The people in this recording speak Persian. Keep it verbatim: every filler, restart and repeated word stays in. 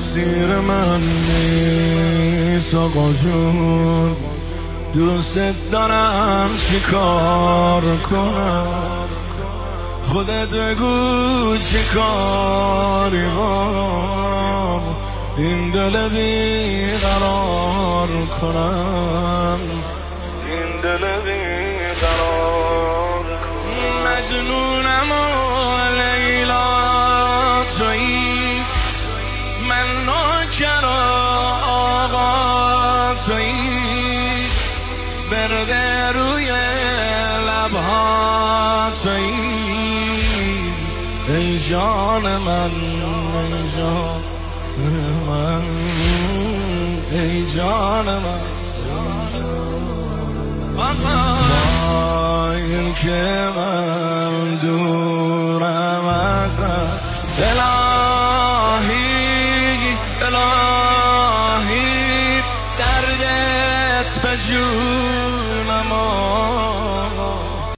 تقصیر من نیست آقا جون، دوست دارم چی کار کنم، خودت بگو چی کاری با این دل بیقرار کنم، این دل بیقرار کنم. مجنونم و لیلا تویی، من نوکر آقا تویی، برده روی لبها تویی، ای جان من ای جان من ای جان من. با این که من دورم ازت الهی الهی دردت بجو